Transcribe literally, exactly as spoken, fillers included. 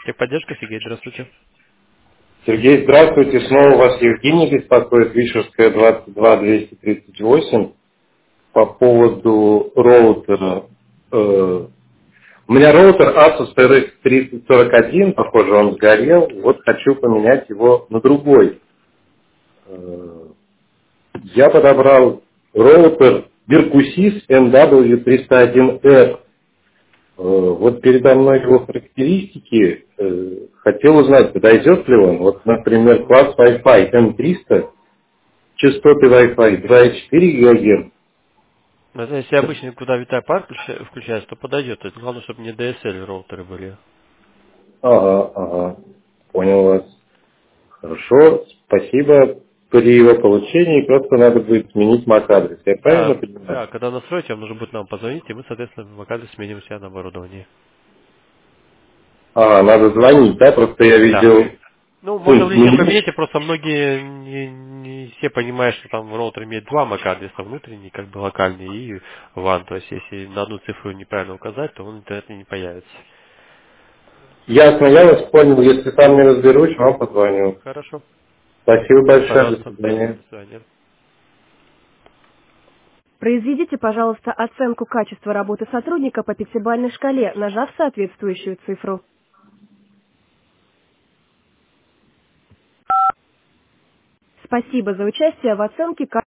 Техподдержка, Сергей, здравствуйте. Сергей, здравствуйте. Снова вас Евгений беспокоит, Вишерская, двадцать два двести тридцать восемь. По поводу роутера. Э, У меня роутер Asus эр икс тридцать сорок один, похоже, он сгорел. Вот хочу поменять его на другой. Э, Я подобрал роутер Vircusys эн дабл ю триста один эр. Э, Вот передо мной его характеристики. Э, Хотел узнать, подойдет ли он. Вот, например, класс Wi-Fi эм триста, частоты Wi-Fi два и четыре гигагерца. Ну, это если обычно куда Wi-Fi парк включа- включается, то подойдет. Это главное, чтобы не ди эс эл роутеры были. Ага, ага. Понял вас. Хорошо, спасибо. При его получении просто надо будет сменить MAC-адрес. Я правильно Да, понимаю? да, когда настроите, вам нужно будет нам позвонить, и мы, соответственно, в локале сменим себя на оборудовании. А, надо звонить, да? Просто я Да. видел... Ну, Ну, можно в личном не- кабинете, просто многие не, не все понимают, что там роутер имеет два MAC-адреса, внутренний, как бы локальный, и ван. То есть, если на одну цифру неправильно указать, то он в интернете не появится. Ясно, я вас понял. Если сам не разберусь, вам позвоню. Хорошо. Спасибо большое. До Пожалуйста. свидания. До свидания. Произведите, пожалуйста, оценку качества работы сотрудника по пятибалльной шкале, нажав соответствующую цифру. Спасибо за участие в оценке качества.